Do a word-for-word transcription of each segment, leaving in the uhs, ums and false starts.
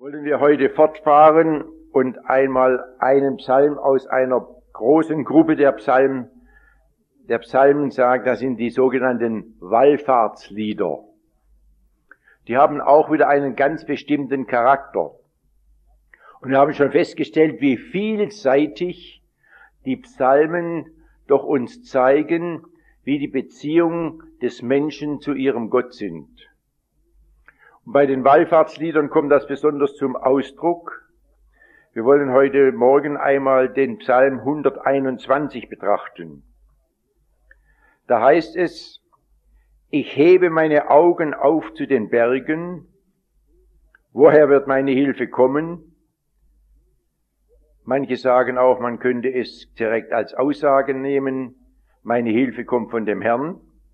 Wollen wir heute fortfahren und einmal einen Psalm aus einer großen Gruppe der Psalmen, der Psalmen sagen, das sind die sogenannten Wallfahrtslieder. Die haben auch wieder einen ganz bestimmten Charakter. Und wir haben schon festgestellt, wie vielseitig die Psalmen doch uns zeigen, wie die Beziehungen des Menschen zu ihrem Gott sind. Und bei den Wallfahrtsliedern kommt das besonders zum Ausdruck. Wir wollen heute Morgen einmal den Psalm hunderteinundzwanzig betrachten. Da heißt es: Ich hebe meine Augen auf zu den Bergen. Woher wird meine Hilfe kommen? Manche sagen auch, man könnte es direkt als Aussage nehmen: Meine Hilfe kommt von dem Herrn,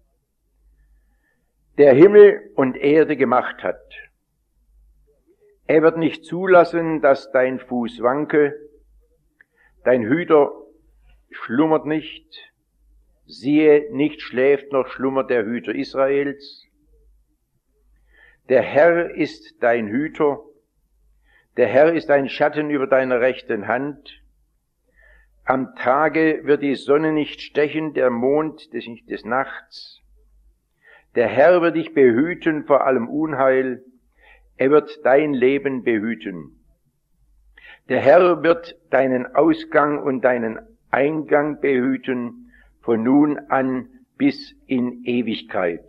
der Himmel und Erde gemacht hat. Er wird nicht zulassen, dass dein Fuß wanke. Dein Hüter schlummert nicht. Siehe, nicht schläft noch schlummert der Hüter Israels. Der Herr ist dein Hüter. Der Herr ist ein Schatten über deiner rechten Hand. Am Tage wird die Sonne nicht stechen, der Mond des, des Nachts. Der Herr wird dich behüten vor allem Unheil. Er wird dein Leben behüten. Der Herr wird deinen Ausgang und deinen Eingang behüten, von nun an bis in Ewigkeit.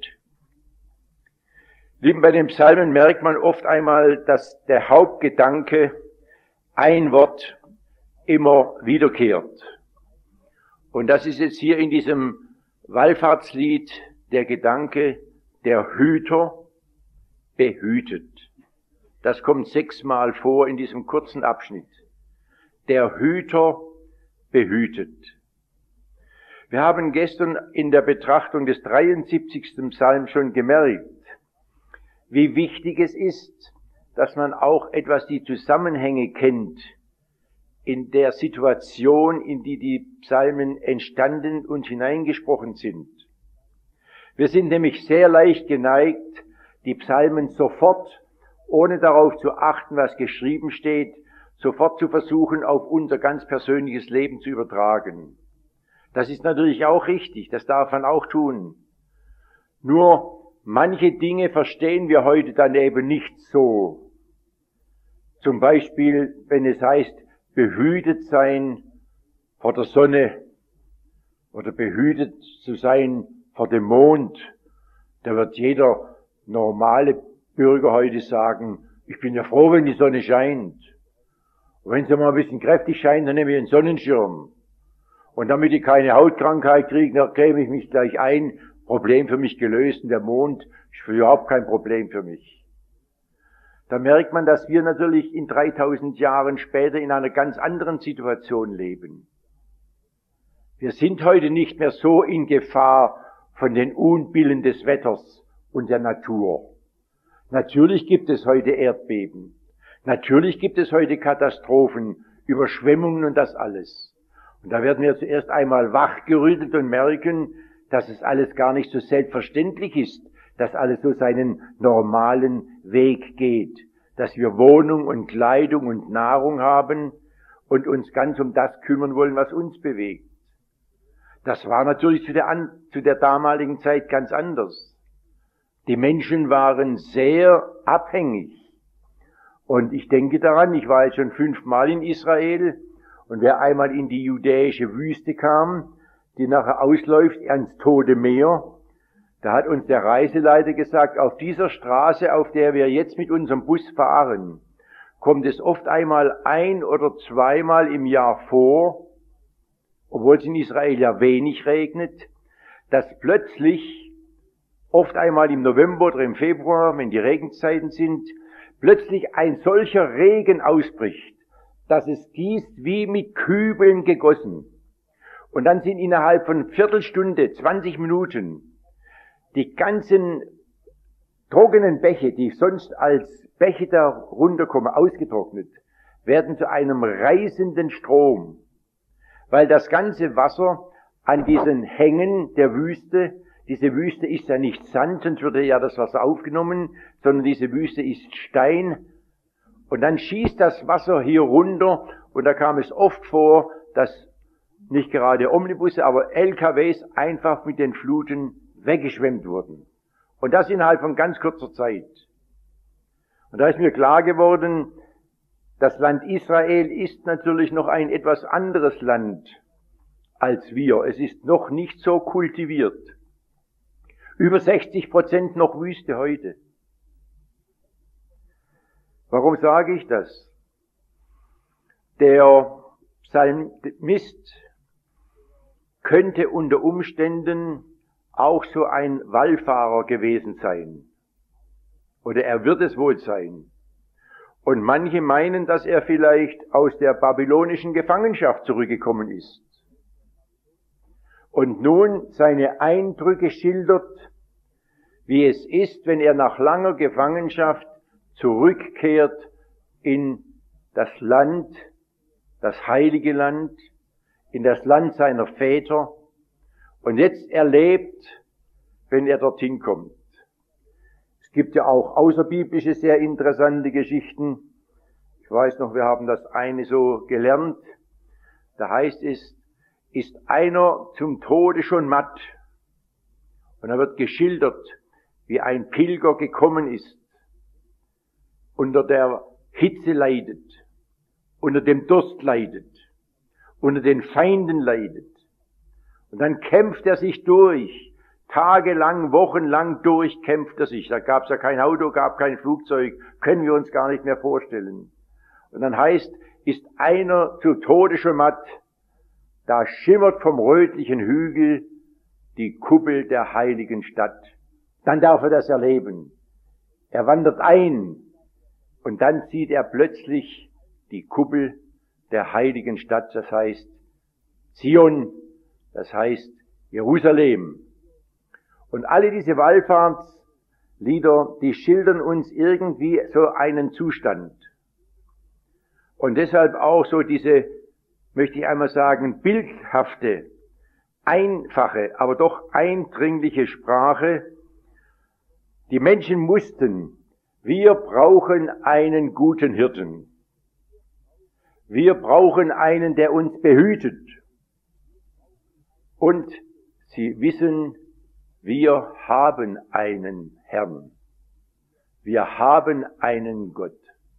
Lieben, bei den Psalmen merkt man oft einmal, dass der Hauptgedanke, ein Wort, immer wiederkehrt. Und das ist jetzt hier in diesem Wallfahrtslied der Gedanke, der Hüter behütet. Das kommt sechsmal vor in diesem kurzen Abschnitt. Der Hüter behütet. Wir haben gestern in der Betrachtung des dreiundsiebzigsten Psalms schon gemerkt, wie wichtig es ist, dass man auch etwas die Zusammenhänge kennt in der Situation, in die die Psalmen entstanden und hineingesprochen sind. Wir sind nämlich sehr leicht geneigt, die Psalmen sofort, ohne darauf zu achten, was geschrieben steht, sofort zu versuchen, auf unser ganz persönliches Leben zu übertragen. Das ist natürlich auch richtig, das darf man auch tun. Nur manche Dinge verstehen wir heute dann eben nicht so. Zum Beispiel, wenn es heißt, behütet sein vor der Sonne oder behütet zu sein vor dem Mond, da wird jeder normale Bürger heute sagen, ich bin ja froh, wenn die Sonne scheint. Und wenn sie mal ein bisschen kräftig scheint, dann nehme ich einen Sonnenschirm. Und damit ich keine Hautkrankheit kriege, dann creme ich mich gleich ein, Problem für mich gelöst, und der Mond ist überhaupt kein Problem für mich. Da merkt man, dass wir natürlich in dreitausend Jahren später in einer ganz anderen Situation leben. Wir sind heute nicht mehr so in Gefahr von den Unbillen des Wetters und der Natur. Natürlich gibt es heute Erdbeben. Natürlich gibt es heute Katastrophen, Überschwemmungen und das alles. Und da werden wir zuerst einmal wachgerüttelt und merken, dass es alles gar nicht so selbstverständlich ist, dass alles so seinen normalen Weg geht, dass wir Wohnung und Kleidung und Nahrung haben und uns ganz um das kümmern wollen, was uns bewegt. Das war natürlich zu der, an, zu der damaligen Zeit ganz anders. Die Menschen waren sehr abhängig. Und ich denke daran, ich war jetzt schon fünfmal in Israel, und wer einmal in die judäische Wüste kam, die nachher ausläuft ans Tote Meer, da hat uns der Reiseleiter gesagt, auf dieser Straße, auf der wir jetzt mit unserem Bus fahren, kommt es oft einmal ein oder zweimal im Jahr vor, obwohl es in Israel ja wenig regnet, dass plötzlich, oft einmal im November oder im Februar, wenn die Regenzeiten sind, plötzlich ein solcher Regen ausbricht, dass es gießt wie mit Kübeln gegossen. Und dann sind innerhalb von Viertelstunde, zwanzig Minuten, die ganzen trockenen Bäche, die sonst als Bäche da runterkommen, ausgetrocknet, werden zu einem reißenden Strom, weil das ganze Wasser an diesen Hängen der Wüste, diese Wüste ist ja nicht Sand, sonst würde ja das Wasser aufgenommen, sondern diese Wüste ist Stein Und dann schießt das Wasser hier runter und da kam es oft vor, dass nicht gerade Omnibusse, aber L K Ws einfach mit den Fluten weggeschwemmt wurden. Und das innerhalb von ganz kurzer Zeit. Und da ist mir klar geworden, das Land Israel ist natürlich noch ein etwas anderes Land als wir. Es ist noch nicht so kultiviert. Über sechzig Prozent noch Wüste heute. Warum sage ich das? Der Psalmist könnte unter Umständen auch so ein Wallfahrer gewesen sein. Oder er wird es wohl sein. Und manche meinen, dass er vielleicht aus der babylonischen Gefangenschaft zurückgekommen ist. Und nun seine Eindrücke schildert, wie es ist, wenn er nach langer Gefangenschaft zurückkehrt in das Land, das heilige Land, in das Land seiner Väter und jetzt erlebt, wenn er dorthin kommt. Es gibt ja auch außerbiblische sehr interessante Geschichten. Ich weiß noch, wir haben das eine so gelernt. Da heißt es, ist einer zum Tode schon matt. Und da wird geschildert, wie ein Pilger gekommen ist, unter der Hitze leidet, unter dem Durst leidet, unter den Feinden leidet. Und dann kämpft er sich durch, tagelang, wochenlang durch kämpft er sich. Da gab es ja kein Auto, gab kein Flugzeug, können wir uns gar nicht mehr vorstellen. Und dann heißt, ist einer zu Tode schon matt, da schimmert vom rötlichen Hügel die Kuppel der heiligen Stadt. Dann darf er das erleben. Er wandert ein und dann sieht er plötzlich die Kuppel der heiligen Stadt, das heißt Zion, das heißt Jerusalem. Und alle diese Wallfahrtslieder, die schildern uns irgendwie so einen Zustand. Und deshalb auch so diese, möchte ich einmal sagen, bildhafte, einfache, aber doch eindringliche Sprache. Die Menschen mussten, wir brauchen einen guten Hirten. Wir brauchen einen, der uns behütet. Und sie wissen, wir haben einen Herrn. Wir haben einen Gott.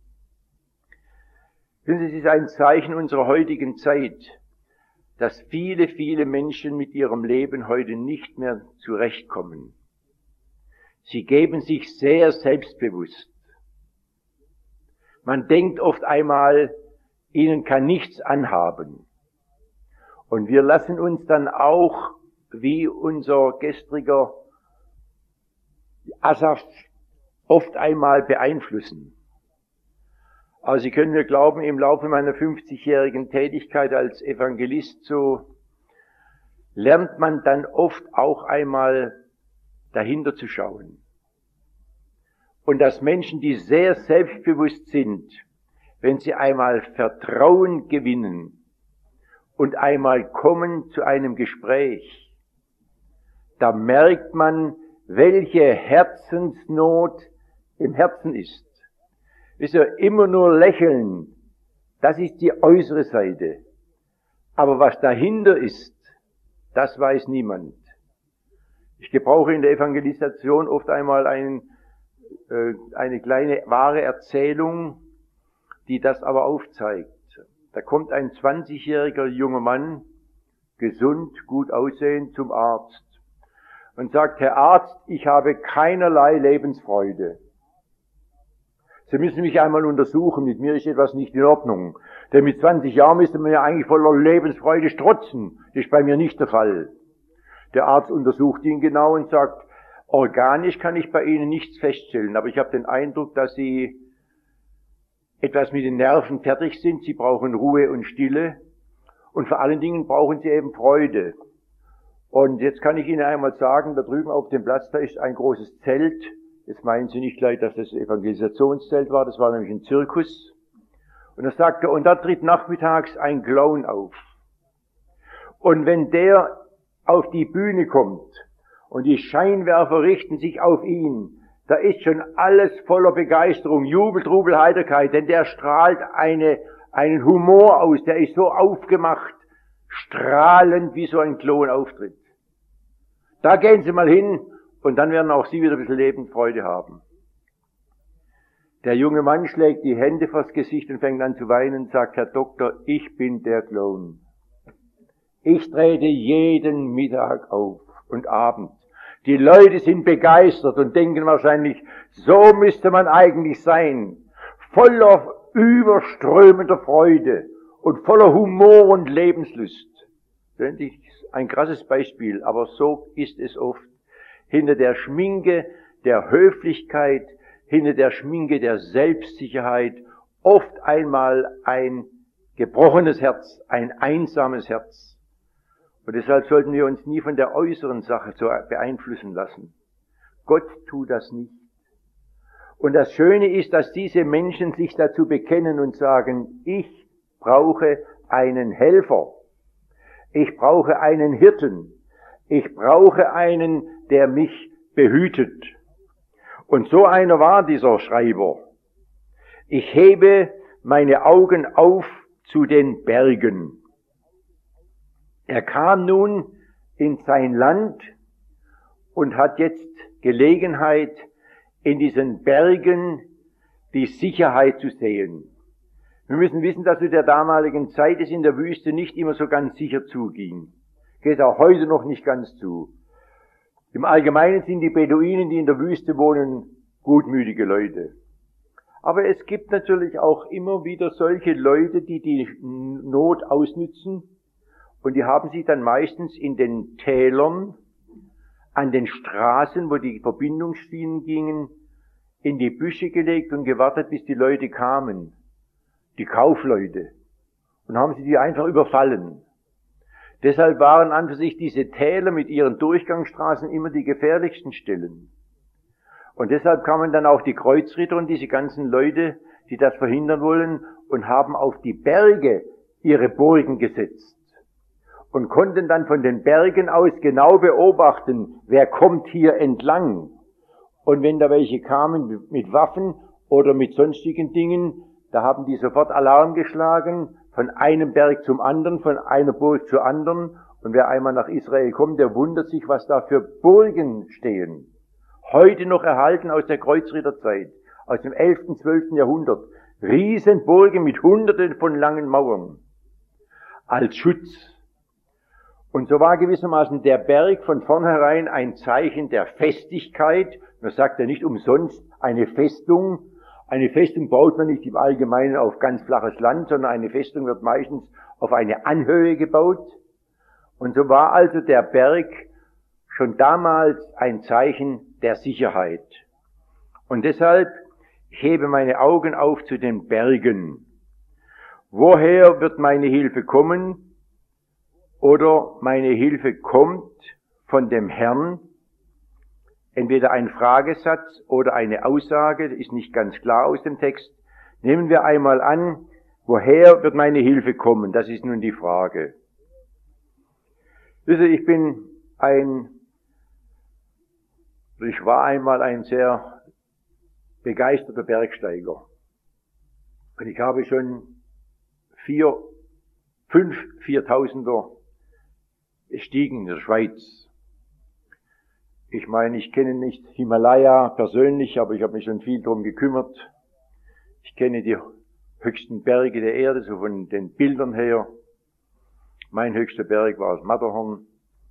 Es ist ein Zeichen unserer heutigen Zeit, dass viele, viele Menschen mit ihrem Leben heute nicht mehr zurechtkommen. Sie geben sich sehr selbstbewusst. Man denkt oft einmal, ihnen kann nichts anhaben. Und wir lassen uns dann auch, wie unser gestriger Asaf, oft einmal beeinflussen. Aber Sie können mir glauben, im Laufe meiner fünfzigjährigen Tätigkeit als Evangelist, so lernt man dann oft auch einmal dahinter zu schauen. Und dass Menschen, die sehr selbstbewusst sind, wenn sie einmal Vertrauen gewinnen und einmal kommen zu einem Gespräch, da merkt man, welche Herzensnot im Herzen ist. Wisst ihr, immer nur lächeln, das ist die äußere Seite. Aber was dahinter ist, das weiß niemand. Ich gebrauche in der Evangelisation oft einmal ein, äh, eine kleine wahre Erzählung, die das aber aufzeigt. Da kommt ein zwanzigjähriger junger Mann, gesund, gut aussehend, zum Arzt und sagt, Herr Arzt, ich habe keinerlei Lebensfreude. Sie müssen mich einmal untersuchen, mit mir ist etwas nicht in Ordnung. Denn mit zwanzig Jahren müsste man ja eigentlich voller Lebensfreude strotzen. Das ist bei mir nicht der Fall. Der Arzt untersucht ihn genau und sagt, organisch kann ich bei Ihnen nichts feststellen, aber ich habe den Eindruck, dass Sie etwas mit den Nerven fertig sind. Sie brauchen Ruhe und Stille und vor allen Dingen brauchen Sie eben Freude. Und jetzt kann ich Ihnen einmal sagen, da drüben auf dem Platz, da ist ein großes Zelt. Jetzt meinen Sie nicht gleich, dass das Evangelisationszelt war, das war nämlich ein Zirkus. Und er sagte, und da tritt nachmittags ein Clown auf. Und wenn der auf die Bühne kommt und die Scheinwerfer richten sich auf ihn, Da ist schon alles voller Begeisterung, Jubel, Trubel, Heiterkeit, denn der strahlt eine, einen Humor aus, der ist so aufgemacht, strahlend, wie so ein Klon auftritt. Da gehen Sie mal hin und dann werden auch Sie wieder ein bisschen Lebensfreude haben. Der junge Mann schlägt die Hände vors Gesicht und fängt an zu weinen und sagt, Herr Doktor, ich bin der Clown. Ich trete jeden Mittag auf und Abend. Die Leute sind begeistert und denken wahrscheinlich, so müsste man eigentlich sein. Voller überströmender Freude und voller Humor und Lebenslust. Das ist ein krasses Beispiel, aber so ist es oft. Hinter der Schminke der Höflichkeit, hinter der Schminke der Selbstsicherheit, oft einmal ein gebrochenes Herz, ein einsames Herz. Und deshalb sollten wir uns nie von der äußeren Sache so beeinflussen lassen. Gott tut das nicht. Und das Schöne ist, dass diese Menschen sich dazu bekennen und sagen, ich brauche einen Helfer. Ich brauche einen Hirten. Ich brauche einen, der mich behütet. Und so einer war dieser Schreiber. Ich hebe meine Augen auf zu den Bergen. Er kam nun in sein Land und hat jetzt Gelegenheit, in diesen Bergen die Sicherheit zu sehen. Wir müssen wissen, dass zu der damaligen Zeit es in der Wüste nicht immer so ganz sicher zuging. Geht auch heute noch nicht ganz zu. Im Allgemeinen sind die Beduinen, die in der Wüste wohnen, gutmütige Leute. Aber es gibt natürlich auch immer wieder solche Leute, die die Not ausnützen. Und die haben sich dann meistens in den Tälern, an den Straßen, wo die Verbindungsschienen gingen, in die Büsche gelegt und gewartet, bis die Leute kamen, die Kaufleute, und haben sie die einfach überfallen. Deshalb waren an für sich diese Täler mit ihren Durchgangsstraßen immer die gefährlichsten Stellen. Und deshalb kamen dann auch die Kreuzritter und diese ganzen Leute, die das verhindern wollen, und haben auf die Berge ihre Burgen gesetzt. Und konnten dann von den Bergen aus genau beobachten, wer kommt hier entlang. Und wenn da welche kamen mit Waffen oder mit sonstigen Dingen, da haben die sofort Alarm geschlagen, von einem Berg zum anderen, von einer Burg zur anderen. Und wer einmal nach Israel kommt, der wundert sich, was da für Burgen stehen. Heute noch erhalten aus der Kreuzritterzeit, aus dem elften, zwölften Jahrhundert. Riesenburgen mit Hunderten von langen Mauern. Als Schutz. Und so war gewissermaßen der Berg von vornherein ein Zeichen der Festigkeit. Man sagt ja nicht umsonst eine Festung. Eine Festung baut man nicht im Allgemeinen auf ganz flaches Land, sondern eine Festung wird meistens auf eine Anhöhe gebaut. Und so war also der Berg schon damals ein Zeichen der Sicherheit. Und deshalb, ich hebe meine Augen auf zu den Bergen. Woher wird meine Hilfe kommen? Oder meine Hilfe kommt von dem Herrn. Entweder ein Fragesatz oder eine Aussage, ist nicht ganz klar aus dem Text. Nehmen wir einmal an, woher wird meine Hilfe kommen? Das ist nun die Frage. Wisst ihr, ich bin ein, ich war einmal ein sehr begeisterter Bergsteiger. Und ich habe schon vier, fünf Viertausender bestiegen in der Schweiz. Ich meine, ich kenne nicht Himalaya persönlich, aber ich habe mich schon viel darum gekümmert. Ich kenne die höchsten Berge der Erde, so von den Bildern her. Mein höchster Berg war das Matterhorn.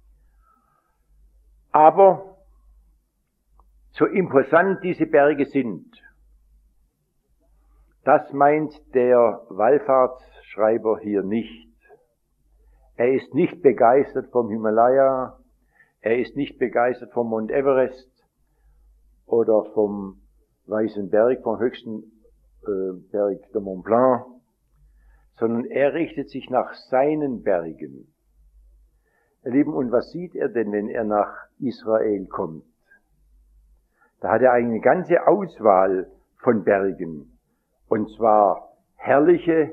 Aber so imposant diese Berge sind, das meint der Wallfahrtsschreiber hier nicht. Er ist nicht begeistert vom Himalaya, er ist nicht begeistert vom Mount Everest oder vom Weißen Berg, vom höchsten äh, Berg der Mont Blanc, sondern er richtet sich nach seinen Bergen. Ihr Lieben, und was sieht er denn, wenn er nach Israel kommt? Da hat er eine ganze Auswahl von Bergen, und zwar herrliche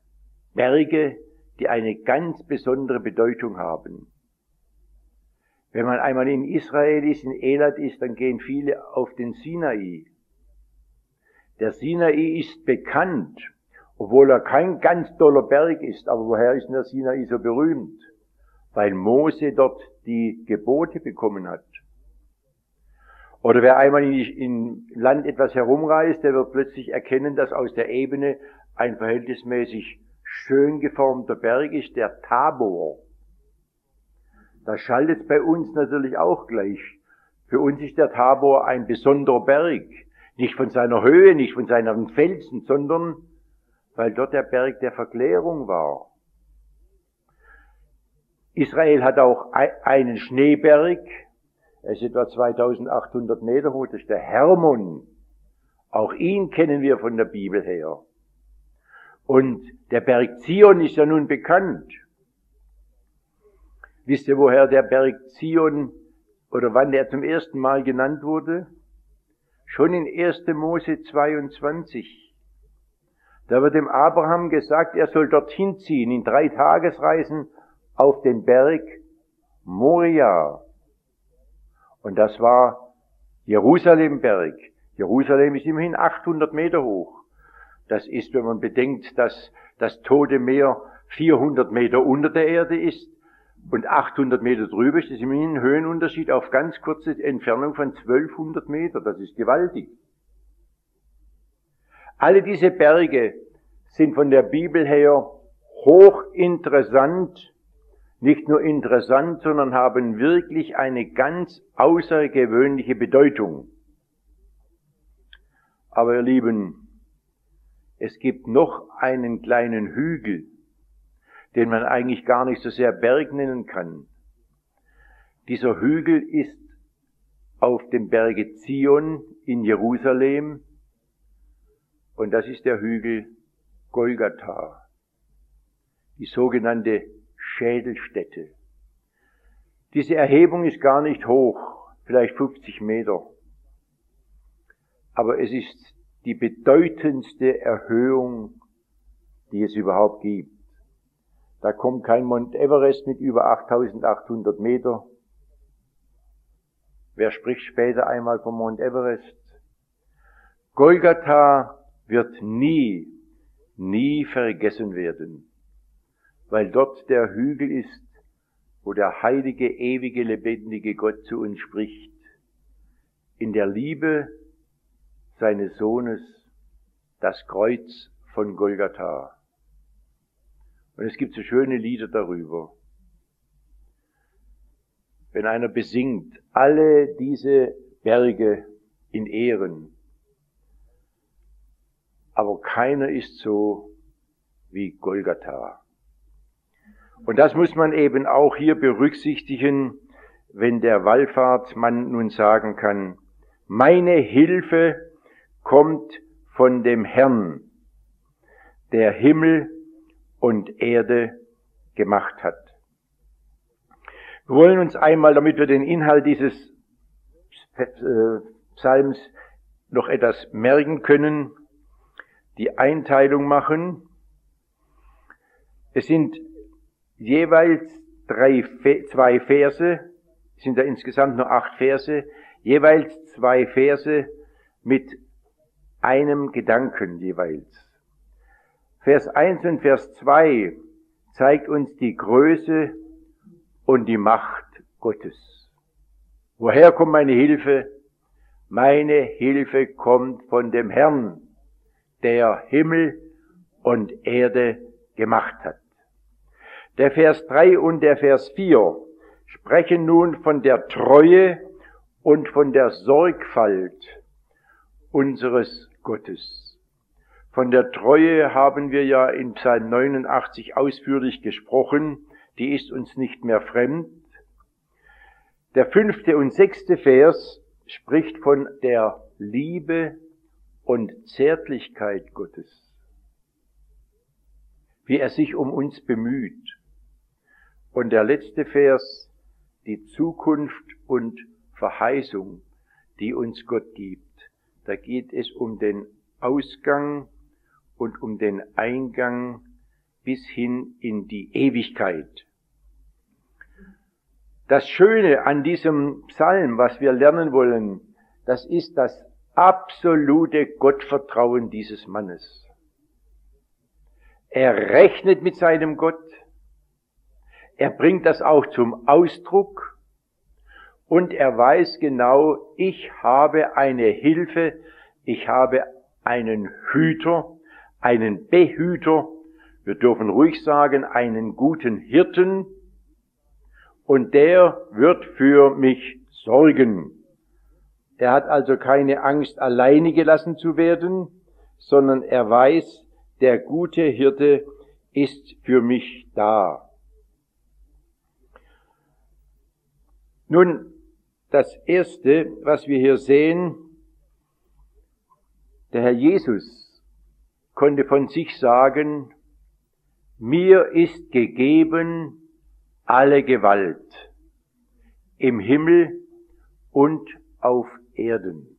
Berge, die eine ganz besondere Bedeutung haben. Wenn man einmal in Israel ist, in Elat ist, dann gehen viele auf den Sinai. Der Sinai ist bekannt, obwohl er kein ganz toller Berg ist. Aber woher ist denn der Sinai so berühmt? Weil Mose dort die Gebote bekommen hat. Oder wer einmal in Land etwas herumreist, der wird plötzlich erkennen, dass aus der Ebene ein verhältnismäßig schön geformter Berg ist, der Tabor. Das schaltet bei uns natürlich auch gleich. Für uns ist der Tabor ein besonderer Berg. Nicht von seiner Höhe, nicht von seinen Felsen, sondern weil dort der Berg der Verklärung war. Israel hat auch einen Schneeberg. Er ist etwa zweitausendachthundert Meter hoch. Das ist der Hermon. Auch ihn kennen wir von der Bibel her. Und der Berg Zion ist ja nun bekannt. Wisst ihr, woher der Berg Zion oder wann der zum ersten Mal genannt wurde? Schon in erster Mose zweiundzwanzig. Da wird dem Abraham gesagt, er soll dorthin ziehen, in drei Tagesreisen auf den Berg Moria. Und das war Jerusalemberg. Jerusalem ist immerhin achthundert Meter hoch. Das ist, wenn man bedenkt, dass das Tote Meer vierhundert Meter unter der Erde ist und achthundert Meter drüber ist, das ist immerhin ein Höhenunterschied auf ganz kurze Entfernung von zwölfhundert Meter. Das ist gewaltig. Alle diese Berge sind von der Bibel her hochinteressant. Nicht nur interessant, sondern haben wirklich eine ganz außergewöhnliche Bedeutung. Aber ihr Lieben, es gibt noch einen kleinen Hügel, den man eigentlich gar nicht so sehr Berg nennen kann. Dieser Hügel ist auf dem Berge Zion in Jerusalem und das ist der Hügel Golgatha, die sogenannte Schädelstätte. Diese Erhebung ist gar nicht hoch, vielleicht fünfzig Meter. Aber es ist die bedeutendste Erhöhung, die es überhaupt gibt. Da kommt kein Mount Everest mit über achttausendachthundert Meter. Wer spricht später einmal vom Mount Everest? Golgatha wird nie, nie vergessen werden. Weil dort der Hügel ist, wo der heilige, ewige, lebendige Gott zu uns spricht, in der Liebe seines Sohnes, das Kreuz von Golgatha. Und es gibt so schöne Lieder darüber. Wenn einer besingt, alle diese Berge in Ehren, aber keiner ist so wie Golgatha. Und das muss man eben auch hier berücksichtigen, wenn der Wallfahrtsmann nun sagen kann, meine Hilfe kommt von dem Herrn, der Himmel und Erde gemacht hat. Wir wollen uns einmal, damit wir den Inhalt dieses Psalms noch etwas merken können, die Einteilung machen. Es sind jeweils drei, zwei Verse, es sind ja insgesamt nur acht Verse, jeweils zwei Verse mit einem Gedanken jeweils. Vers eins und Vers zwei zeigt uns die Größe und die Macht Gottes. Woher kommt meine Hilfe? Meine Hilfe kommt von dem Herrn, der Himmel und Erde gemacht hat. Der Vers drei und der Vers vier sprechen nun von der Treue und von der Sorgfalt unseres Gottes. Von der Treue haben wir ja in Psalm neunundachtzig ausführlich gesprochen, die ist uns nicht mehr fremd. Der fünfte und sechste Vers spricht von der Liebe und Zärtlichkeit Gottes, wie er sich um uns bemüht. Und der letzte Vers, die Zukunft und Verheißung, die uns Gott gibt. Da geht es um den Ausgang und um den Eingang bis hin in die Ewigkeit. Das Schöne an diesem Psalm, was wir lernen wollen, das ist das absolute Gottvertrauen dieses Mannes. Er rechnet mit seinem Gott. Er bringt das auch zum Ausdruck. Und er weiß genau, ich habe eine Hilfe, ich habe einen Hüter, einen Behüter, wir dürfen ruhig sagen, einen guten Hirten, und der wird für mich sorgen. Er hat also keine Angst, alleine gelassen zu werden, sondern er weiß, der gute Hirte ist für mich da. Nun, das Erste, was wir hier sehen, der Herr Jesus konnte von sich sagen, mir ist gegeben alle Gewalt im Himmel und auf Erden.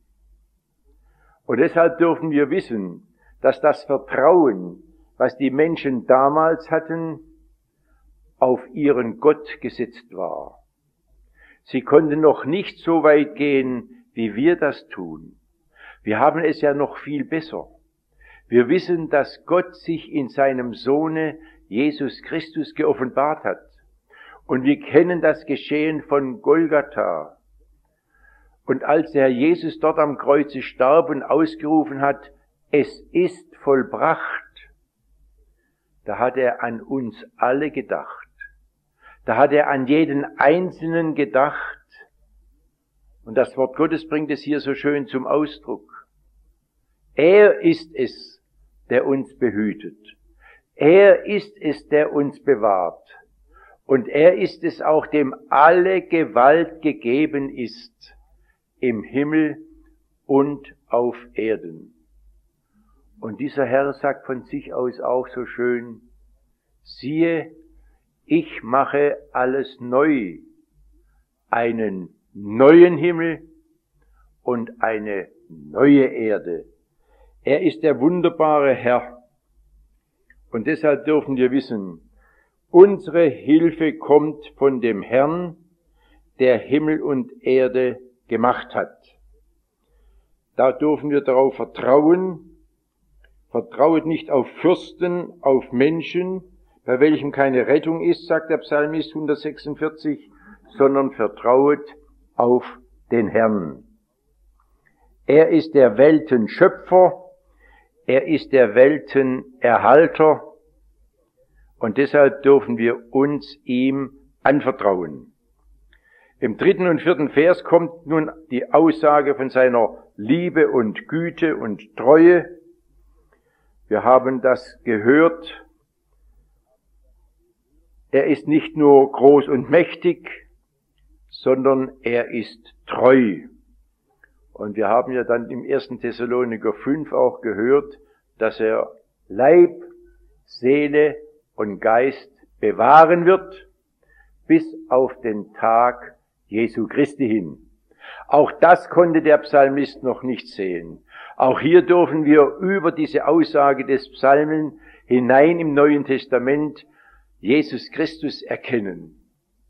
Und deshalb dürfen wir wissen, dass das Vertrauen, was die Menschen damals hatten, auf ihren Gott gesetzt war. Sie konnten noch nicht so weit gehen, wie wir das tun. Wir haben es ja noch viel besser. Wir wissen, dass Gott sich in seinem Sohne Jesus Christus geoffenbart hat. Und wir kennen das Geschehen von Golgatha. Und als der Herr Jesus dort am Kreuze starb und ausgerufen hat, es ist vollbracht, da hat er an uns alle gedacht. Da hat er an jeden Einzelnen gedacht. Und das Wort Gottes bringt es hier so schön zum Ausdruck. Er ist es, der uns behütet. Er ist es, der uns bewahrt. Und er ist es auch, dem alle Gewalt gegeben ist, im Himmel und auf Erden. Und dieser Herr sagt von sich aus auch so schön, siehe, ich mache alles neu, einen neuen Himmel und eine neue Erde. Er ist der wunderbare Herr. Und deshalb dürfen wir wissen, unsere Hilfe kommt von dem Herrn, der Himmel und Erde gemacht hat. Da dürfen wir darauf vertrauen. Vertrauet nicht auf Fürsten, auf Menschen, bei welchem keine Rettung ist, sagt der Psalmist hundertsechsundvierzig, sondern vertrauet auf den Herrn. Er ist der Welten Schöpfer, er ist der Welten Erhalter, und deshalb dürfen wir uns ihm anvertrauen. Im dritten und vierten Vers kommt nun die Aussage von seiner Liebe und Güte und Treue. Wir haben das gehört. Er ist nicht nur groß und mächtig, sondern er ist treu. Und wir haben ja dann im ersten Thessaloniker fünf auch gehört, dass er Leib, Seele und Geist bewahren wird, bis auf den Tag Jesu Christi hin. Auch das konnte der Psalmist noch nicht sehen. Auch hier dürfen wir über diese Aussage des Psalmen hinein im Neuen Testament Jesus Christus erkennen.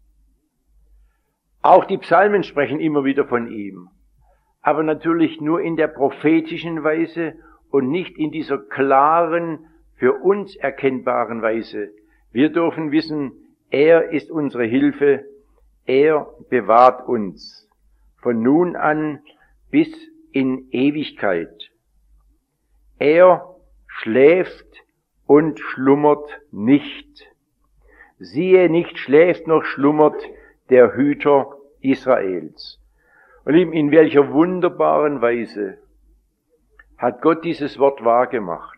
Auch die Psalmen sprechen immer wieder von ihm, aber natürlich nur in der prophetischen Weise und nicht in dieser klaren, für uns erkennbaren Weise. Wir dürfen wissen, er ist unsere Hilfe, er bewahrt uns von nun an bis in Ewigkeit. Er schläft und schlummert nicht. Siehe, nicht schläft noch schlummert der Hüter Israels. Und in welcher wunderbaren Weise hat Gott dieses Wort wahrgemacht.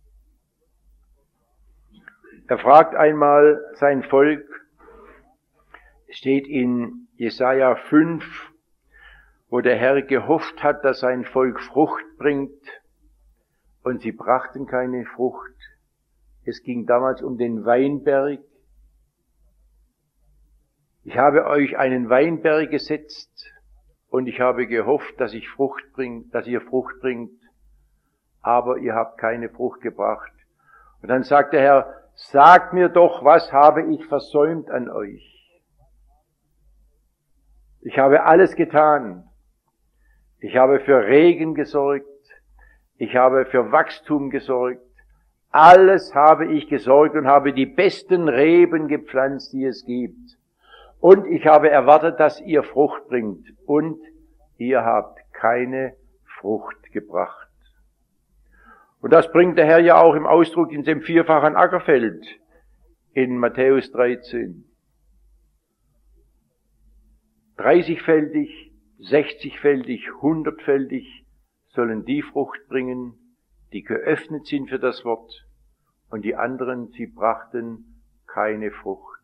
Er fragt einmal sein Volk, es steht in Jesaja fünf, wo der Herr gehofft hat, dass sein Volk Frucht bringt, und sie brachten keine Frucht. Es ging damals um den Weinberg. Ich habe euch einen Weinberg gesetzt, und ich habe gehofft, dass ich Frucht bringt, dass ihr Frucht bringt, aber ihr habt keine Frucht gebracht. Und dann sagt der Herr, sagt mir doch, was habe ich versäumt an euch? Ich habe alles getan. Ich habe für Regen gesorgt. Ich habe für Wachstum gesorgt. Alles habe ich gesorgt und habe die besten Reben gepflanzt, die es gibt. Und ich habe erwartet, dass ihr Frucht bringt. Und ihr habt keine Frucht gebracht. Und das bringt der Herr ja auch im Ausdruck in dem vierfachen Ackerfeld in Matthäus dreizehn. dreißigfältig, sechzigfältig, hundertfältig sollen die Frucht bringen, die geöffnet sind für das Wort, und die anderen, sie brachten keine Frucht.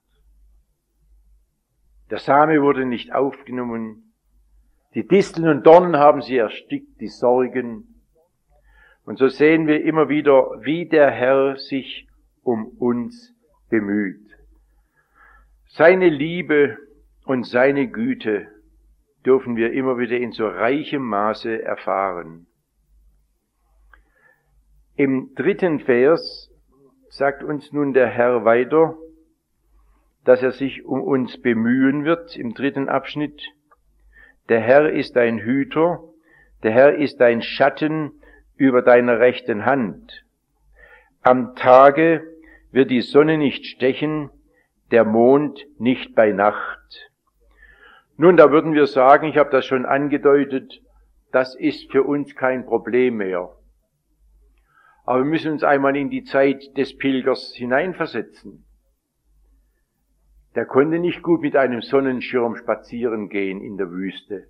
Der Same wurde nicht aufgenommen, die Disteln und Dornen haben sie erstickt, die Sorgen. Und so sehen wir immer wieder, wie der Herr sich um uns bemüht. Seine Liebe und seine Güte dürfen wir immer wieder in so reichem Maße erfahren. Im dritten Vers sagt uns nun der Herr weiter, dass er sich um uns bemühen wird, im dritten Abschnitt. Der Herr ist dein Hüter, der Herr ist dein Schatten über deiner rechten Hand. Am Tage wird die Sonne nicht stechen, der Mond nicht bei Nacht. Nun, da würden wir sagen, ich habe das schon angedeutet, das ist für uns kein Problem mehr. Aber wir müssen uns einmal in die Zeit des Pilgers hineinversetzen. Der konnte nicht gut mit einem Sonnenschirm spazieren gehen in der Wüste.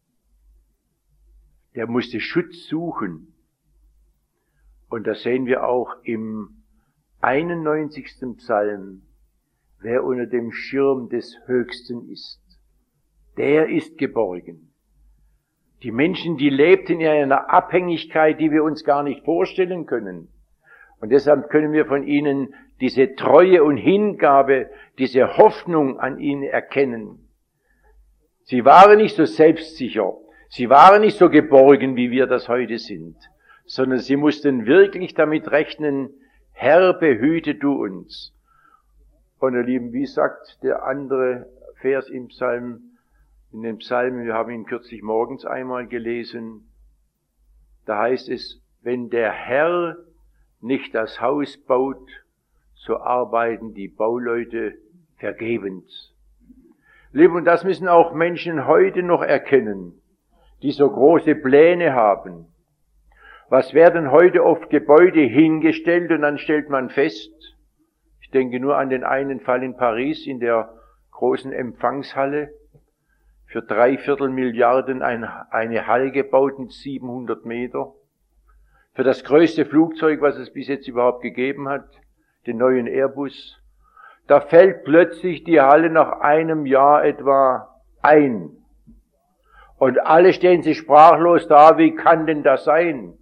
Der musste Schutz suchen. Und das sehen wir auch im einundneunzigsten Psalm. Wer unter dem Schirm des Höchsten ist, der ist geborgen. Die Menschen, die lebten in einer Abhängigkeit, die wir uns gar nicht vorstellen können. Und deshalb können wir von ihnen diese Treue und Hingabe, diese Hoffnung an ihn erkennen. Sie waren nicht so selbstsicher, sie waren nicht so geborgen, wie wir das heute sind, sondern sie mussten wirklich damit rechnen, Herr, behüte du uns. Und ihr Lieben, wie sagt der andere Vers im Psalm, in den Psalmen, wir haben ihn kürzlich morgens einmal gelesen, da heißt es, wenn der Herr nicht das Haus baut, so arbeiten die Bauleute vergebens. Lieben, und das müssen auch Menschen heute noch erkennen, die so große Pläne haben. Was werden heute oft Gebäude hingestellt und dann stellt man fest, ich denke nur an den einen Fall in Paris, in der großen Empfangshalle, für drei Viertel Milliarden ein, eine Halle gebaut mit siebenhundert Meter. Für das größte Flugzeug, was es bis jetzt überhaupt gegeben hat, den neuen Airbus. Da fällt plötzlich die Halle nach einem Jahr etwa ein. Und alle stehen sich sprachlos da, wie kann denn das sein?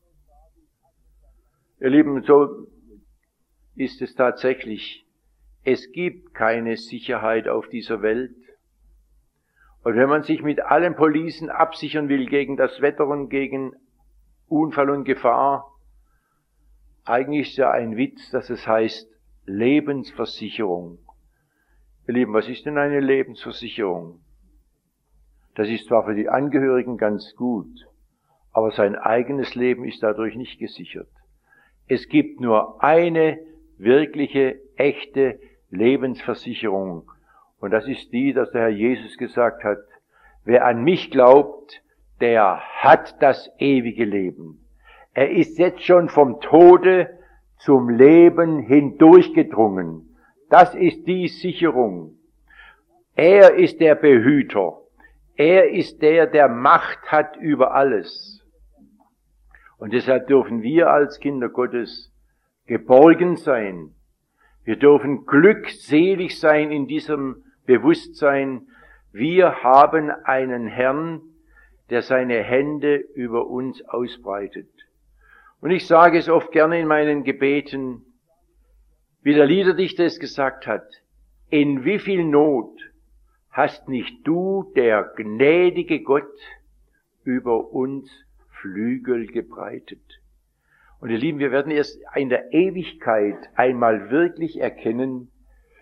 Ihr Lieben, so ist es tatsächlich. Es gibt keine Sicherheit auf dieser Welt. Und wenn man sich mit allen Policen absichern will gegen das Wetter und gegen Unfall und Gefahr, eigentlich ist ja ein Witz, dass es heißt Lebensversicherung. Ihr Lieben, was ist denn eine Lebensversicherung? Das ist zwar für die Angehörigen ganz gut, aber sein eigenes Leben ist dadurch nicht gesichert. Es gibt nur eine wirkliche, echte Lebensversicherung. Und das ist die, dass der Herr Jesus gesagt hat, wer an mich glaubt, der hat das ewige Leben. Er ist jetzt schon vom Tode zum Leben hindurchgedrungen. Das ist die Sicherung. Er ist der Behüter. Er ist der, der Macht hat über alles. Und deshalb dürfen wir als Kinder Gottes geborgen sein. Wir dürfen glückselig sein in diesem Bewusstsein, wir haben einen Herrn, der seine Hände über uns ausbreitet. Und ich sage es oft gerne in meinen Gebeten, wie der Liederdichter es gesagt hat, in wie viel Not hast nicht du, der gnädige Gott, über uns Flügel gebreitet. Und ihr Lieben, wir werden erst in der Ewigkeit einmal wirklich erkennen,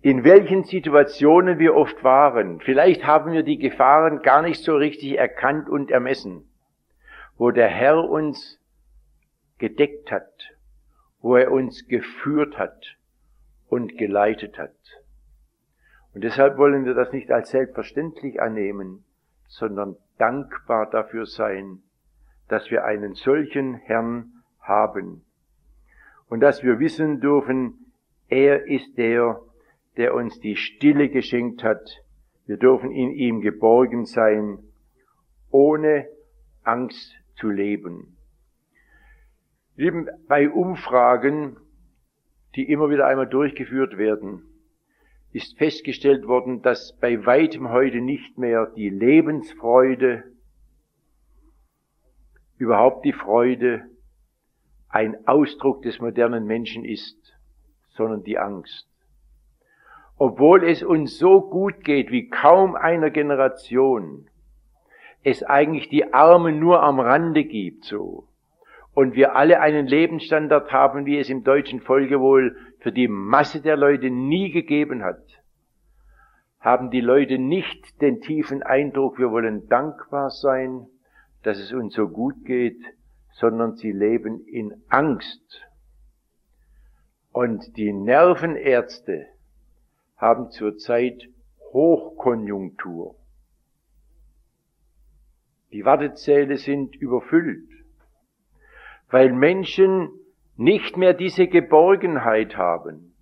in welchen Situationen wir oft waren. Vielleicht haben wir die Gefahren gar nicht so richtig erkannt und ermessen, wo der Herr uns gedeckt hat, wo er uns geführt hat und geleitet hat. Und deshalb wollen wir das nicht als selbstverständlich annehmen, sondern dankbar dafür sein, dass wir einen solchen Herrn haben und dass wir wissen dürfen, er ist der, der uns die Stille geschenkt hat. Wir dürfen in ihm geborgen sein, ohne Angst zu leben. Lieben, bei Umfragen, die immer wieder einmal durchgeführt werden, ist festgestellt worden, dass bei weitem heute nicht mehr die Lebensfreude, überhaupt die Freude, ein Ausdruck des modernen Menschen ist, sondern die Angst. Obwohl es uns so gut geht wie kaum einer Generation, es eigentlich die Armen nur am Rande gibt, so, und wir alle einen Lebensstandard haben, wie es im deutschen Volke wohl für die Masse der Leute nie gegeben hat, haben die Leute nicht den tiefen Eindruck, wir wollen dankbar sein, dass es uns so gut geht, sondern sie leben in Angst. Und die Nervenärzte haben zurzeit Hochkonjunktur. Die Wartesäle sind überfüllt, weil Menschen nicht mehr diese Geborgenheit haben.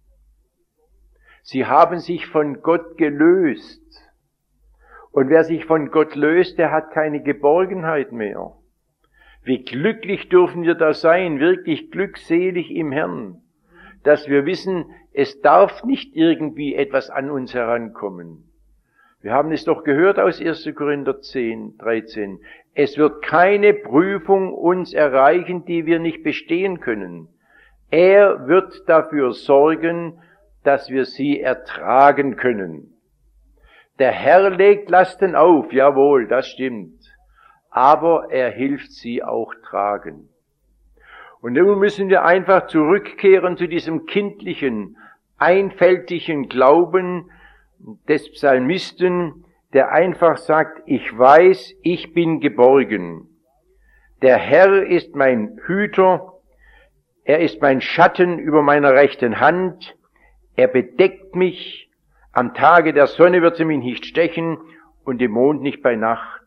Sie haben sich von Gott gelöst. Und wer sich von Gott löst, der hat keine Geborgenheit mehr. Wie glücklich dürfen wir da sein, wirklich glückselig im Herrn, dass wir wissen, es darf nicht irgendwie etwas an uns herankommen. Wir haben es doch gehört aus erster Korinther zehn, dreizehn. Es wird keine Prüfung uns erreichen, die wir nicht bestehen können. Er wird dafür sorgen, dass wir sie ertragen können. Der Herr legt Lasten auf, jawohl, das stimmt. Aber er hilft sie auch tragen. Und nun müssen wir einfach zurückkehren zu diesem kindlichen, einfältigen Glauben des Psalmisten, der einfach sagt, ich weiß, ich bin geborgen. Der Herr ist mein Hüter, er ist mein Schatten über meiner rechten Hand, er bedeckt mich, am Tage der Sonne wird sie mich nicht stechen und im Mond nicht bei Nacht.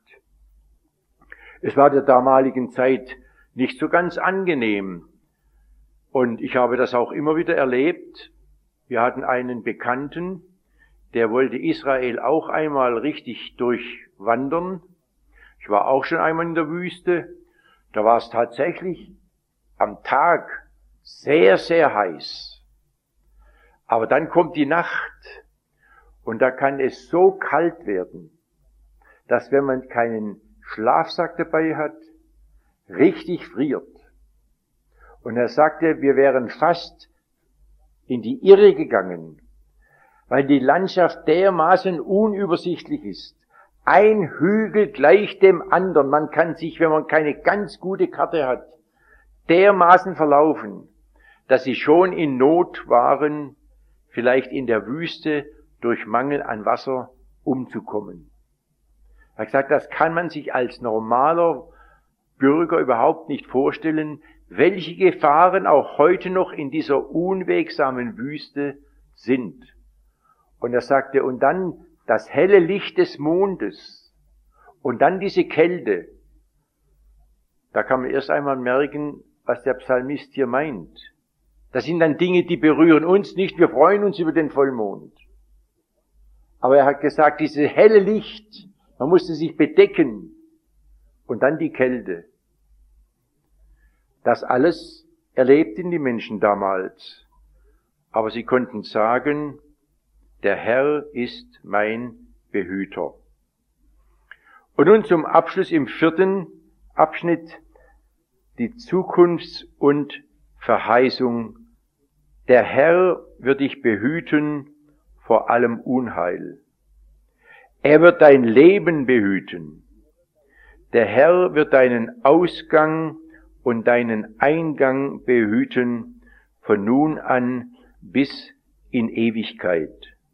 Es war der damaligen Zeit nicht so ganz angenehm. Und ich habe das auch immer wieder erlebt. Wir hatten einen Bekannten, der wollte Israel auch einmal richtig durchwandern. Ich war auch schon einmal in der Wüste. Da war es tatsächlich am Tag sehr, sehr heiß. Aber dann kommt die Nacht und da kann es so kalt werden, dass wenn man keinen Schlafsack dabei hat, richtig friert. Und er sagte, wir wären fast in die Irre gegangen, weil die Landschaft dermaßen unübersichtlich ist. Ein Hügel gleich dem anderen. Man kann sich, wenn man keine ganz gute Karte hat, dermaßen verlaufen, dass sie schon in Not waren, vielleicht in der Wüste durch Mangel an Wasser umzukommen. Er hat gesagt, das kann man sich als normaler Bürger überhaupt nicht vorstellen, welche Gefahren auch heute noch in dieser unwegsamen Wüste sind. Und er sagte, und dann das helle Licht des Mondes und dann diese Kälte. Da kann man erst einmal merken, was der Psalmist hier meint. Das sind dann Dinge, die berühren uns nicht. Wir freuen uns über den Vollmond. Aber er hat gesagt, dieses helle Licht, man musste sich bedecken. Und dann die Kälte. Das alles erlebten die Menschen damals. Aber sie konnten sagen, der Herr ist mein Behüter. Und nun zum Abschluss im vierten Abschnitt die Zukunfts- und Verheißung. Der Herr wird dich behüten vor allem Unheil. Er wird dein Leben behüten. Der Herr wird deinen Ausgang und deinen Eingang behüten von nun an bis in Ewigkeit.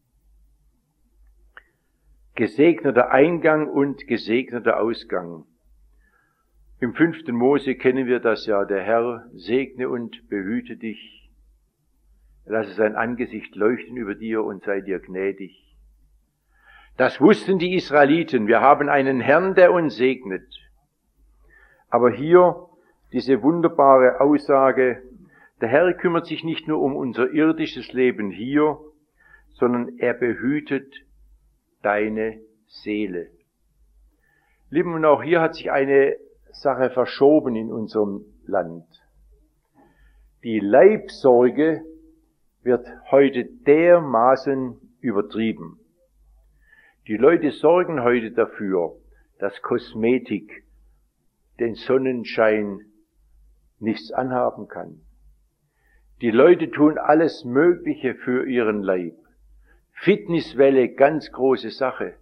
Gesegneter Eingang und gesegneter Ausgang. Im fünften Mose kennen wir das ja, der Herr segne und behüte dich, lasse sein Angesicht leuchten über dir und sei dir gnädig. Das wussten die Israeliten, wir haben einen Herrn, der uns segnet. Aber hier diese wunderbare Aussage, der Herr kümmert sich nicht nur um unser irdisches Leben hier, sondern er behütet deine Seele. Lieben, und auch hier hat sich eine Sache verschoben in unserem Land. Die Leibsorge wird heute dermaßen übertrieben. Die Leute sorgen heute dafür, dass Kosmetik den Sonnenschein nichts anhaben kann. Die Leute tun alles Mögliche für ihren Leib. Fitnesswelle, ganz große Sache.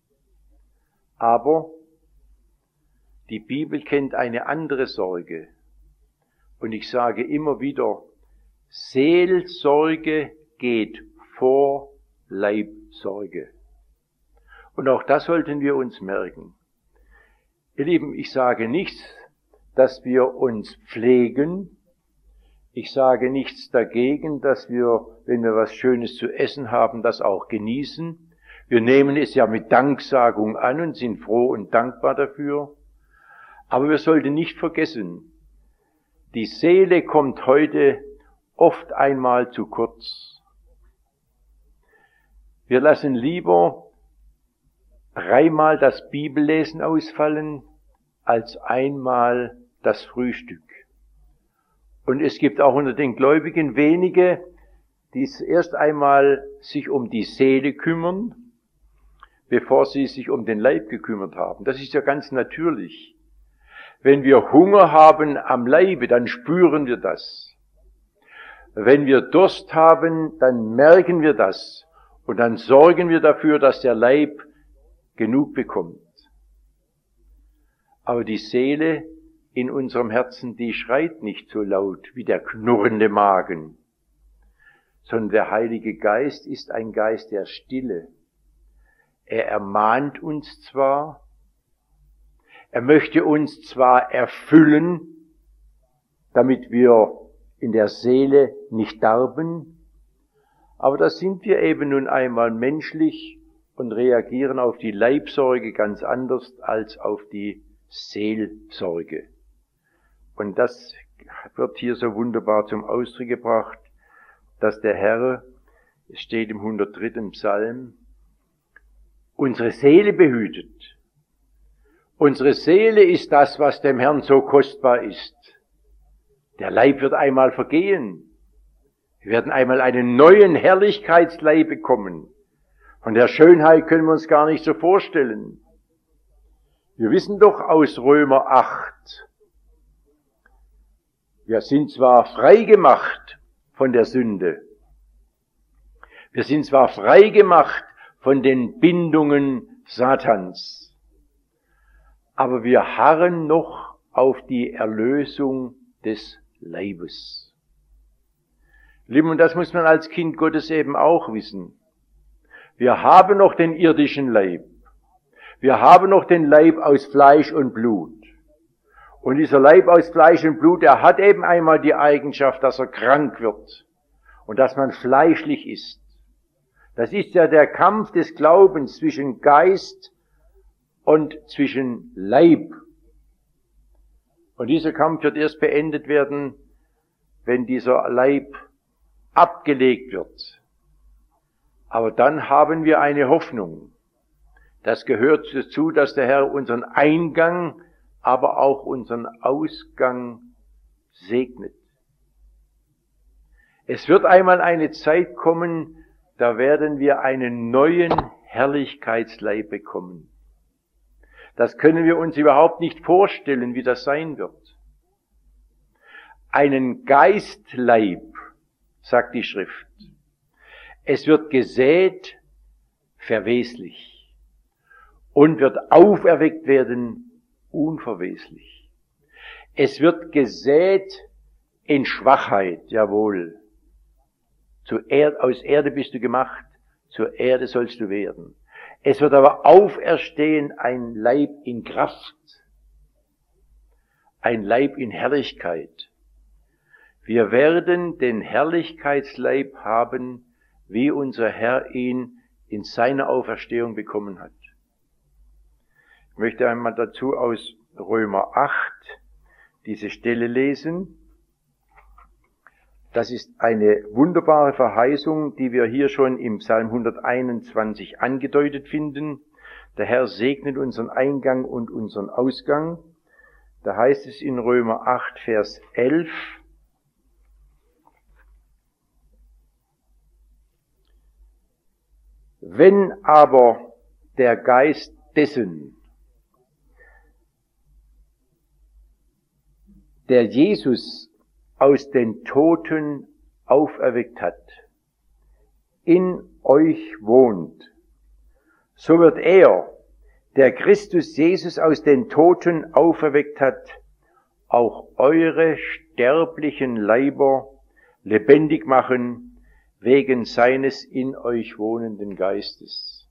Aber die Bibel kennt eine andere Sorge. Und ich sage immer wieder, Seelsorge geht vor Leibsorge. Und auch das sollten wir uns merken. Ihr Lieben, ich sage nichts, dass wir uns pflegen. Ich sage nichts dagegen, dass wir, wenn wir was Schönes zu essen haben, das auch genießen. Wir nehmen es ja mit Danksagung an und sind froh und dankbar dafür. Aber wir sollten nicht vergessen, die Seele kommt heute oft einmal zu kurz. Wir lassen lieber dreimal das Bibellesen ausfallen, als einmal das Frühstück. Und es gibt auch unter den Gläubigen wenige, die erst einmal sich um die Seele kümmern, bevor sie sich um den Leib gekümmert haben. Das ist ja ganz natürlich. Wenn wir Hunger haben am Leibe, dann spüren wir das. Wenn wir Durst haben, dann merken wir das. Und dann sorgen wir dafür, dass der Leib genug bekommt. Aber die Seele in unserem Herzen, die schreit nicht so laut wie der knurrende Magen, sondern der Heilige Geist ist ein Geist der Stille. Er ermahnt uns zwar, er möchte uns zwar erfüllen, damit wir in der Seele nicht darben, aber da sind wir eben nun einmal menschlich und reagieren auf die Leibsorge ganz anders als auf die Seelsorge. Und das wird hier so wunderbar zum Ausdruck gebracht, dass der Herr, es steht im hundertdritten Psalm, unsere Seele behütet. Unsere Seele ist das, was dem Herrn so kostbar ist. Der Leib wird einmal vergehen. Wir werden einmal einen neuen Herrlichkeitsleib bekommen. Von der Schönheit können wir uns gar nicht so vorstellen. Wir wissen doch aus Römer acht, wir sind zwar frei gemacht von der Sünde, wir sind zwar frei gemacht von den Bindungen Satans, aber wir harren noch auf die Erlösung des Leibes. Lieben, und das muss man als Kind Gottes eben auch wissen. Wir haben noch den irdischen Leib. Wir haben noch den Leib aus Fleisch und Blut. Und dieser Leib aus Fleisch und Blut, er hat eben einmal die Eigenschaft, dass er krank wird und dass man fleischlich ist. Das ist ja der Kampf des Glaubens zwischen Geist und zwischen Leib. Und dieser Kampf wird erst beendet werden, wenn dieser Leib abgelegt wird. Aber dann haben wir eine Hoffnung. Das gehört dazu, dass der Herr unseren Eingang, aber auch unseren Ausgang segnet. Es wird einmal eine Zeit kommen, da werden wir einen neuen Herrlichkeitsleib bekommen. Das können wir uns überhaupt nicht vorstellen, wie das sein wird. Einen Geistleib, sagt die Schrift. Es wird gesät, verweslich. Und wird auferweckt werden, unverweslich. Es wird gesät in Schwachheit, jawohl. Zur Erde, aus Erde bist du gemacht, zur Erde sollst du werden. Es wird aber auferstehen ein Leib in Kraft, ein Leib in Herrlichkeit. Wir werden den Herrlichkeitsleib haben, wie unser Herr ihn in seiner Auferstehung bekommen hat. Ich möchte einmal dazu aus Römer acht diese Stelle lesen. Das ist eine wunderbare Verheißung, die wir hier schon im Psalm hunderteinundzwanzig angedeutet finden. Der Herr segnet unseren Eingang und unseren Ausgang. Da heißt es in Römer acht, Vers elf, wenn aber der Geist dessen, der Jesus aus den Toten auferweckt hat, in euch wohnt, so wird er, der Christus Jesus aus den Toten auferweckt hat, auch eure sterblichen Leiber lebendig machen, wegen seines in euch wohnenden Geistes.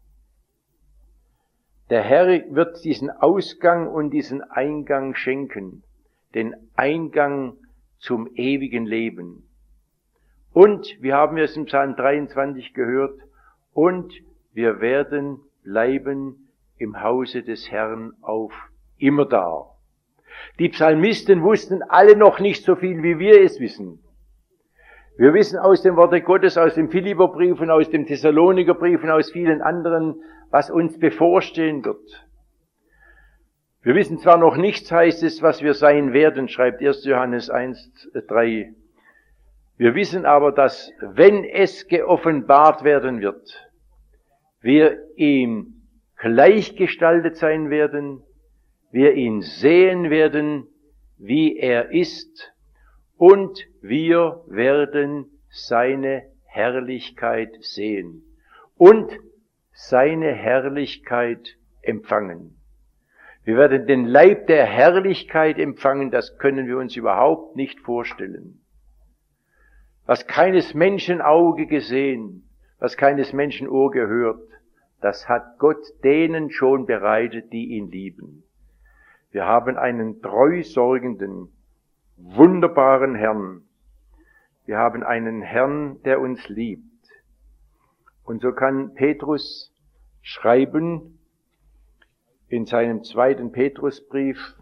Der Herr wird diesen Ausgang und diesen Eingang schenken, den Eingang zum ewigen Leben. Und, wir haben es im Psalm dreiundzwanzig gehört, und wir werden bleiben im Hause des Herrn auf immerdar. Die Psalmisten wussten alle noch nicht so viel, wie wir es wissen. Wir wissen aus dem Worte Gottes, aus dem Philipperbrief und aus dem Thessalonikerbrief und aus vielen anderen, was uns bevorstehen wird. Wir wissen zwar noch nichts, heißt es, was wir sein werden, schreibt erster Johannes eins, drei. Wir wissen aber, dass, wenn es geoffenbart werden wird, wir ihm gleichgestaltet sein werden, wir ihn sehen werden, wie er ist, und wir werden seine Herrlichkeit sehen und seine Herrlichkeit empfangen. Wir werden den Leib der Herrlichkeit empfangen, das können wir uns überhaupt nicht vorstellen. Was keines Menschen Auge gesehen, was keines Menschen Ohr gehört, das hat Gott denen schon bereitet, die ihn lieben. Wir haben einen treu sorgenden, wunderbaren Herrn. Wir haben einen Herrn, der uns liebt. Und so kann Petrus schreiben in seinem zweiten Petrusbrief,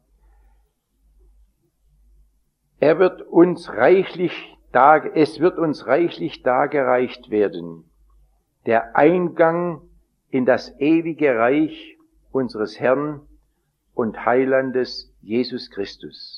er wird uns reichlich dar, es wird uns reichlich dargereicht werden, der Eingang in das ewige Reich unseres Herrn und Heilandes Jesus Christus.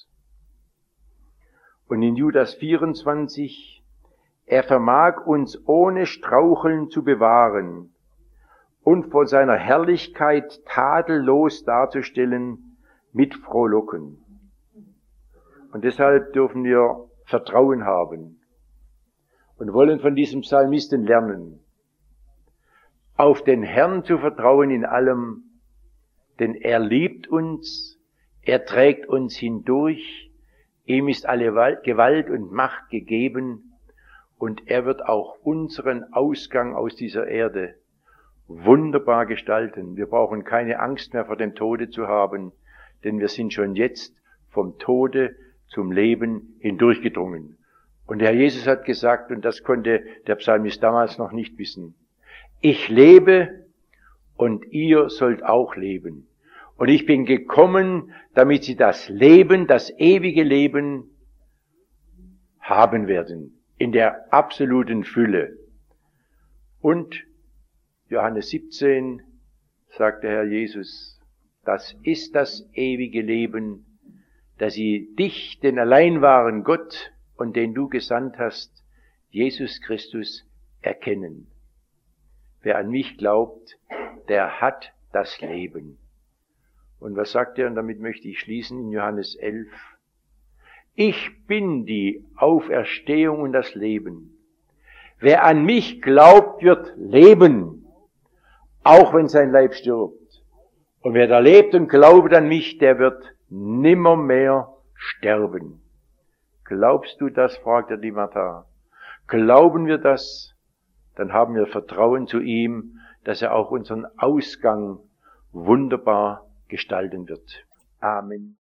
Und in Judas vierundzwanzig, er vermag uns ohne Straucheln zu bewahren und vor seiner Herrlichkeit tadellos darzustellen mit Frohlocken. Und deshalb dürfen wir Vertrauen haben und wollen von diesem Psalmisten lernen, auf den Herrn zu vertrauen in allem, denn er liebt uns, er trägt uns hindurch, ihm ist alle Gewalt und Macht gegeben und er wird auch unseren Ausgang aus dieser Erde wunderbar gestalten. Wir brauchen keine Angst mehr vor dem Tode zu haben, denn wir sind schon jetzt vom Tode zum Leben hindurchgedrungen. Und der Herr Jesus hat gesagt, und das konnte der Psalmist damals noch nicht wissen, ich lebe und ihr sollt auch leben. Und ich bin gekommen, damit sie das Leben, das ewige Leben haben werden, in der absoluten Fülle. Und Johannes siebzehn sagt der Herr Jesus, das ist das ewige Leben, dass sie dich, den allein wahren Gott und den du gesandt hast, Jesus Christus, erkennen. Wer an mich glaubt, der hat das Leben. Und was sagt er? Und damit möchte ich schließen in Johannes elf. Ich bin die Auferstehung und das Leben. Wer an mich glaubt, wird leben, auch wenn sein Leib stirbt. Und wer da lebt und glaubt an mich, der wird nimmermehr sterben. Glaubst du das? fragte die Martha. Glauben wir das? Dann haben wir Vertrauen zu ihm, dass er auch unseren Ausgang wunderbar gestalten wird. Amen.